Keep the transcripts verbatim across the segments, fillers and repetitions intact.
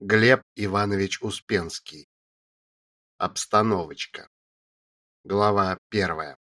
Глеб Иванович Успенский. Обстановочка. Глава первая.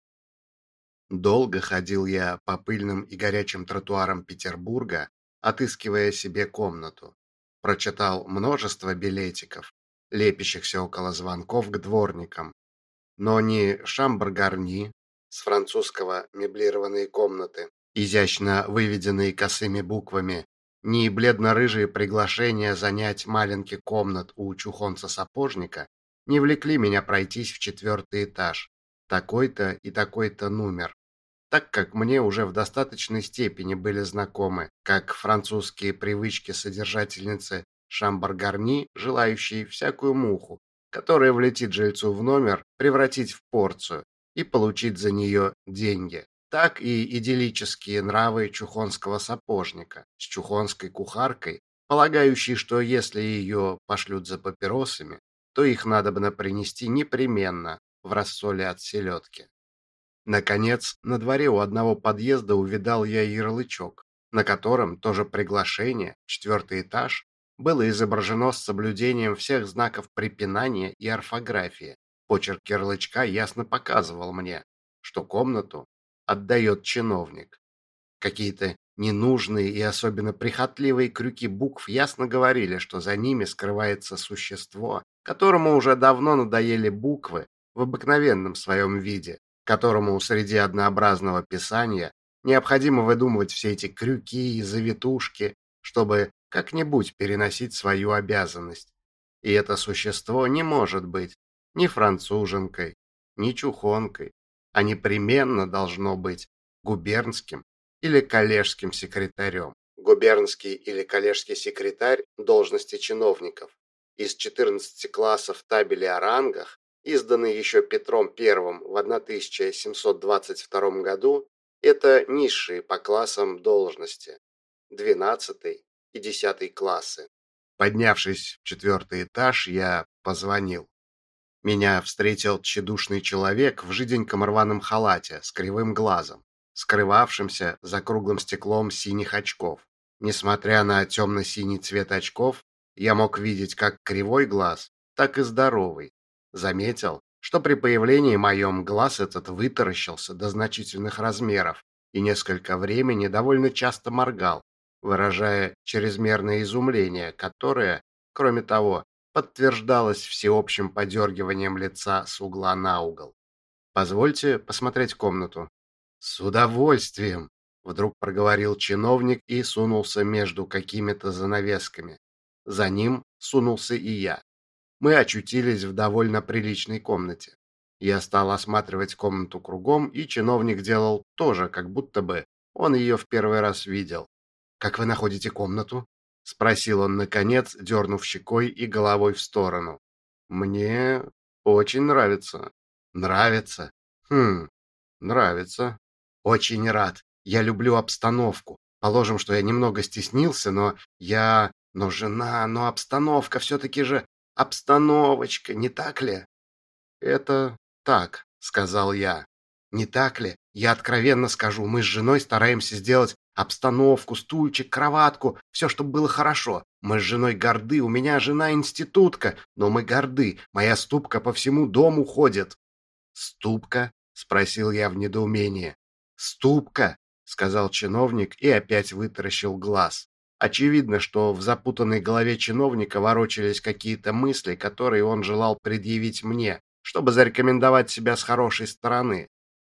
Долго ходил я по пыльным и горячим тротуарам Петербурга, отыскивая себе комнату. Прочитал множество билетиков, лепящихся около звонков к дворникам. Но ни шамбр-гарни, с французского меблированные комнаты, изящно выведенные косыми буквами, ни бледно-рыжие приглашения занять маленький комнат у чухонца-сапожника не влекли меня пройтись в четвертый этаж, такой-то и такой-то номер, так как мне уже в достаточной степени были знакомы как французские привычки содержательницы шамбр-гарни, желающей всякую муху, которая влетит жильцу в номер, превратить в порцию и получить за нее деньги, так и идиллические нравы чухонского сапожника с чухонской кухаркой, полагающей, что если ее пошлют за папиросами, то их надобно принести непременно в рассоле от селедки. Наконец, на дворе у одного подъезда увидал я ярлычок, на котором тоже приглашение, четвертый этаж, было изображено с соблюдением всех знаков препинания и орфографии. Почерк ярлычка ясно показывал мне, что комнату отдает чиновник. Какие-то ненужные и особенно прихотливые крюки букв ясно говорили, что за ними скрывается существо, которому уже давно надоели буквы в обыкновенном своем виде, которому среди однообразного писания необходимо выдумывать все эти крюки и завитушки, чтобы как-нибудь переносить свою обязанность. И это существо не может быть ни француженкой, ни чухонкой, а непременно должно быть губернским или коллежским секретарем. Губернский или коллежский секретарь – должности чиновников. Из четырнадцати классов табели о рангах, изданный еще Петром Первым в тысяча семьсот двадцать втором году, это низшие по классам должности – двенадцатый и десятый классы. Поднявшись в четвертый этаж, я позвонил. Меня встретил тщедушный человек в жиденьком рваном халате с кривым глазом, скрывавшимся за круглым стеклом синих очков. Несмотря на темно-синий цвет очков, я мог видеть как кривой глаз, так и здоровый. Заметил, что при появлении моем глаз этот вытаращился до значительных размеров и несколько времени довольно часто моргал, выражая чрезмерное изумление, которое, кроме того, подтверждалось всеобщим подергиванием лица с угла на угол. «Позвольте посмотреть комнату». «С удовольствием», — вдруг проговорил чиновник и сунулся между какими-то занавесками. За ним сунулся и я. Мы очутились в довольно приличной комнате. Я стал осматривать комнату кругом, и чиновник делал тоже, как будто бы он ее в первый раз видел. «Как вы находите комнату?» — спросил он, наконец, дернув щекой и головой в сторону. «Мне очень нравится». «Нравится? Хм, нравится. Очень рад. Я люблю обстановку. Положим, что я немного стеснился, но я... Но жена, но обстановка все-таки же обстановочка, не так ли?» «Это так», — сказал я. «Не так ли? Я откровенно скажу, мы с женой стараемся сделать обстановку, стульчик, кроватку, все, чтобы было хорошо. Мы с женой горды, у меня жена институтка, но мы горды, моя ступка по всему дому ходит». «Ступка?» — спросил я в недоумении. «Ступка», — сказал чиновник и опять вытаращил глаз. Очевидно, что в запутанной голове чиновника ворочались какие-то мысли, которые он желал предъявить мне, чтобы зарекомендовать себя с хорошей стороны.